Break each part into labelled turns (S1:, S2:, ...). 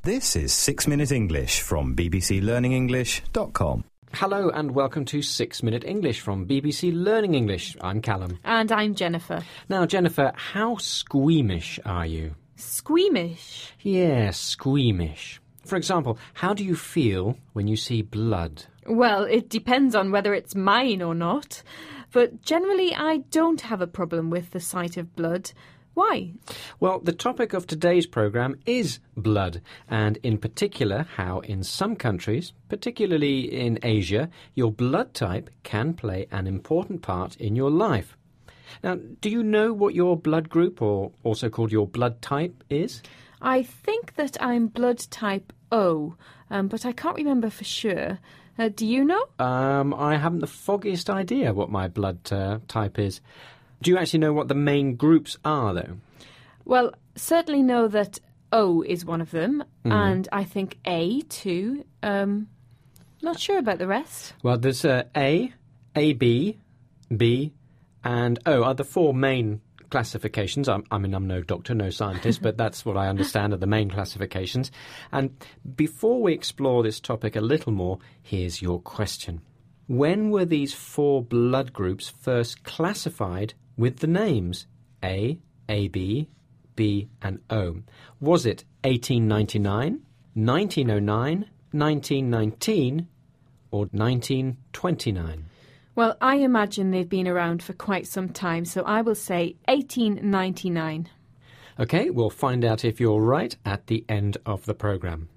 S1: This is 6 Minute English from bbclearningenglish.com.
S2: Hello and welcome to 6 Minute English from BBC Learning English. I'm Callum.
S3: And I'm Jennifer.
S2: Now, Jennifer, how squeamish are you?
S3: Squeamish?
S2: Yeah, squeamish. For example, how do you feel when you see blood?
S3: Well, it depends on whether it's mine or not. But generally, I don't have a problem with the sight of blood. Why?
S2: Well, the topic of today's programme is blood, and in particular how in some countries, particularly in Asia, your blood type can play an important part in your life. Now, do you know what your blood group, or also called your blood type, is?
S3: I think that I'm blood type O, but I can't remember for sure. Do you know?
S2: I haven't the foggiest idea what my blood type is. Do you actually know what the main groups are, though?
S3: Well, certainly know that O is one of them, and I think A too. Not sure about the rest.
S2: Well, there's A, AB, B, and O are the four main classifications. I mean, I'm no doctor, no scientist, but that's what I understand are the main classifications. And before we explore this topic a little more, here's your question. When were these four blood groups first classified with the names A, AB, B and O? Was it 1899, 1909, 1919 or 1929?
S3: Well, I imagine they've been around for quite some time, so I will say 1899.
S2: OK, we'll find out if you're right at the end of the programme.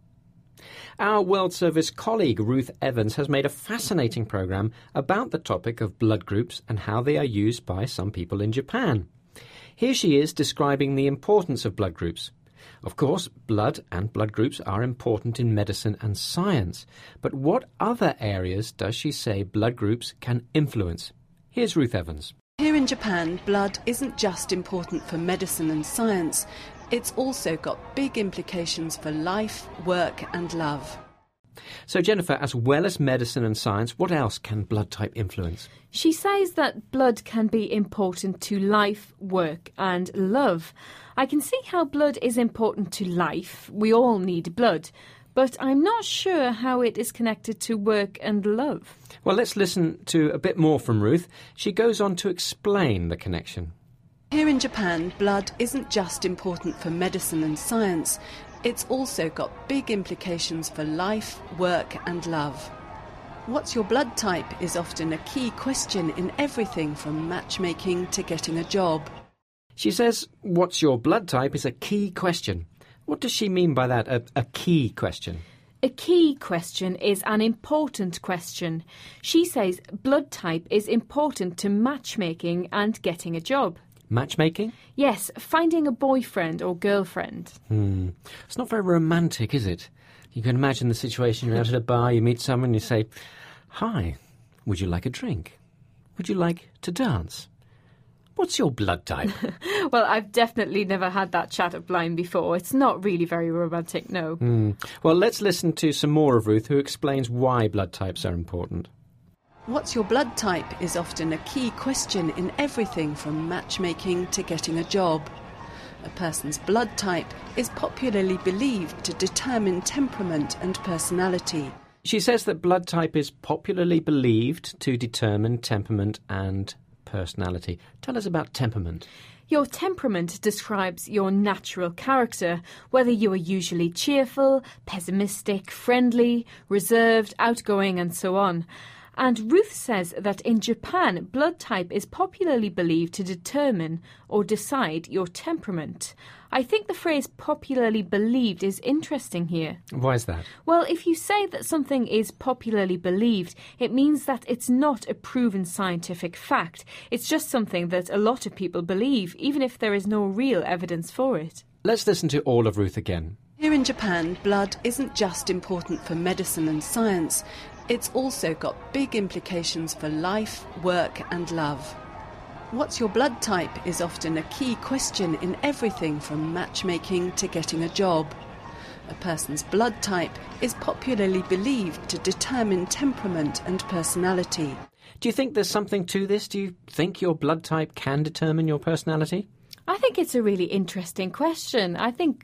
S2: Our World Service colleague Ruth Evans has made a fascinating programme about the topic of blood groups and how they are used by some people in Japan. Here she is describing the importance of blood groups. Of course, blood and blood groups are important in medicine and science, but what other areas does she say blood groups can influence? Here's Ruth Evans.
S4: Here in Japan, blood isn't just important for medicine and science. It's also got big implications for life, work and love.
S2: So, Jennifer, as well as medicine and science, what else can blood type influence?
S3: She says that blood can be important to life, work and love. I can see how blood is important to life. We all need blood. But I'm not sure how it is connected to work and love.
S2: Well, let's listen to a bit more from Ruth. She goes on to explain the connection.
S4: Here in Japan, blood isn't just important for medicine and science. It's also got big implications for life, work and love. What's your blood type is often a key question in everything from matchmaking to getting a job.
S2: She says, what's your blood type is a key question. What does she mean by that, a key question?
S3: A key question is an important question. She says blood type is important to matchmaking and getting a job.
S2: Matchmaking?
S3: Yes, finding a boyfriend or girlfriend.
S2: It's not very romantic, is it? You can imagine the situation, you're out at a bar, you meet someone, you say, "Hi, would you like a drink? Would you like to dance? What's your blood type?"
S3: Well, I've definitely never had that chat of blind before. It's not really very romantic, no.
S2: Well, let's listen to some more of Ruth, who explains why blood types are important.
S4: What's your blood type is often a key question in everything from matchmaking to getting a job. A person's blood type is popularly believed to determine temperament and personality.
S2: She says that blood type is popularly believed to determine temperament and personality. Tell us about temperament.
S3: Your temperament describes your natural character, whether you are usually cheerful, pessimistic, friendly, reserved, outgoing and so on. And Ruth says that in Japan, blood type is popularly believed to determine or decide your temperament. I think the phrase popularly believed is interesting here.
S2: Why is that?
S3: Well, if you say that something is popularly believed, it means that it's not a proven scientific fact. It's just something that a lot of people believe, even if there is no real evidence for it.
S2: Let's listen to all of Ruth again.
S4: Here in Japan, blood isn't just important for medicine and science. It's also got big implications for life, work and love. What's your blood type is often a key question in everything from matchmaking to getting a job. A person's blood type is popularly believed to determine temperament and personality.
S2: Do you think there's something to this? Do you think your blood type can determine your personality?
S3: I think it's a really interesting question. I think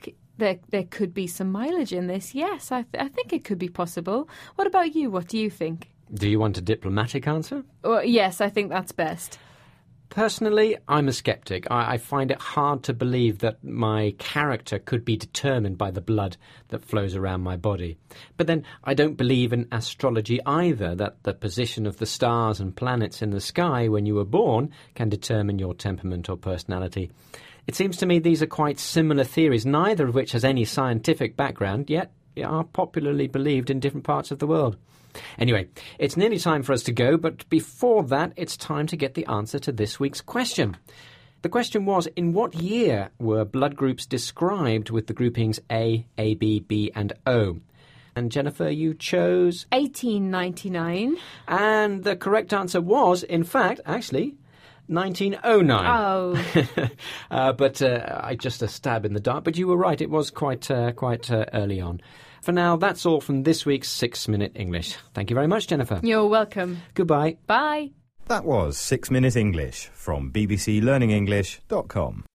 S3: there could be some mileage in this. Yes, I think it could be possible. What about you? What do you think?
S2: Do you want a diplomatic answer?
S3: Well, yes, I think that's best.
S2: Personally, I'm a skeptic. I find it hard to believe that my character could be determined by the blood that flows around my body. But then I don't believe in astrology either, that the position of the stars and planets in the sky when you were born can determine your temperament or personality. It seems to me these are quite similar theories, neither of which has any scientific background, yet are popularly believed in different parts of the world. Anyway, it's nearly time for us to go, but before that, it's time to get the answer to this week's question. The question was, in what year were blood groups described with the groupings A, AB, B and O? And Jennifer, you chose
S3: 1899.
S2: And the correct answer was, in fact, actually, 1909.
S3: Oh.
S2: But just a stab in the dark. But you were right, it was quite early on. For now, that's all from this week's 6 Minute English. Thank you very much, Jennifer.
S3: You're welcome.
S2: Goodbye.
S3: Bye.
S1: That was 6 Minute English from bbclearningenglish.com.